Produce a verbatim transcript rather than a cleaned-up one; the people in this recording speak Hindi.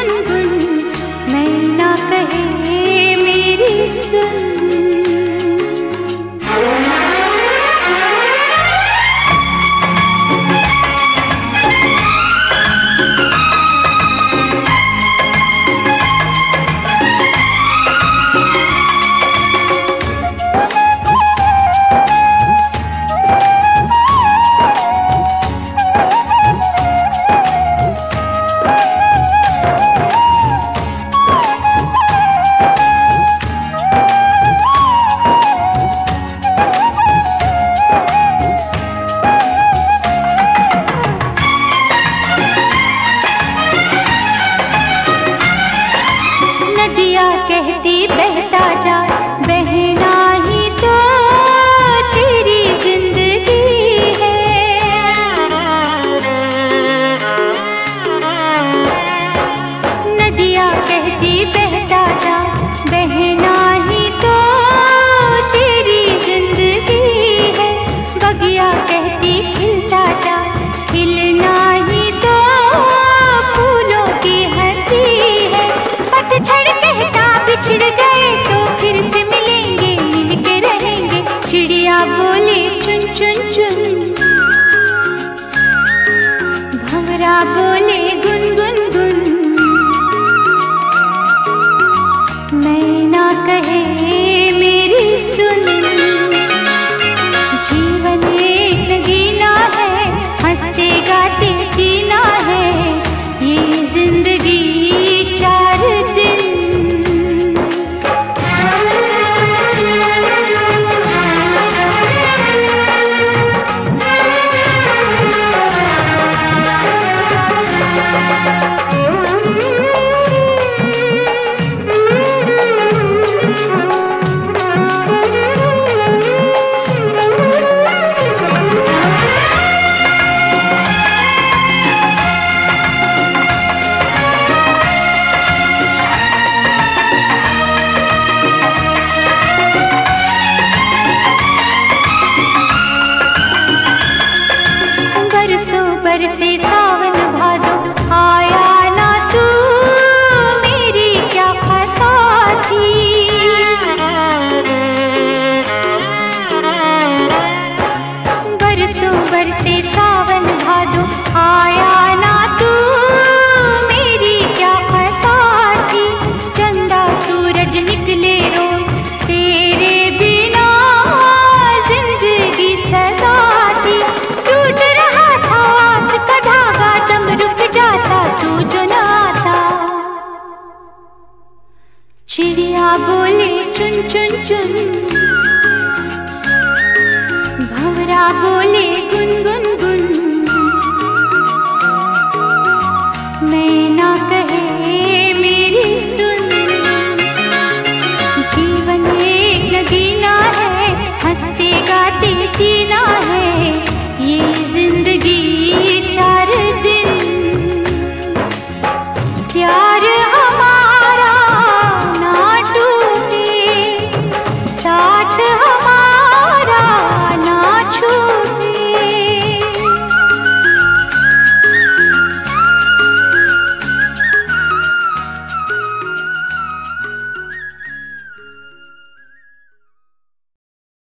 गुन गुन, मैना कहे मेरी सुन। कहती बहता जा, बहना ही तो तेरी जिंदगी है। नदिया कहती बहता जा, बहना ही तो तेरी जिंदगी है। बगिया कहती खिलता जा, खिलना ही तो फूलों की हंसी है। पतझड़ बिछड़ गए तो फिर से मिलेंगे, मिलके रहेंगे। चिड़िया बोले चुन चुन चुन, भंवरा बोले गुन गुन गुन, मैना कहे मेरी सुन। जीवन एक नगीना है, हंसते गाते जीना है, ये जिंदगी चार दिन। बरसे सावन भादो, आया ना तू, मेरी क्या खता थी। बरसों बरसे सावन भादो, आया ना तू, मेरी क्या खता थी। चंदा सूरज निकले रोज, तेरे बिना जिंदगी सजा थी। टूट रहा था आस का धागा, दम रुक जाता तू जो न आता। चिड़िया बोले चुन चुन चुन, भंवरा बोले गुन गुन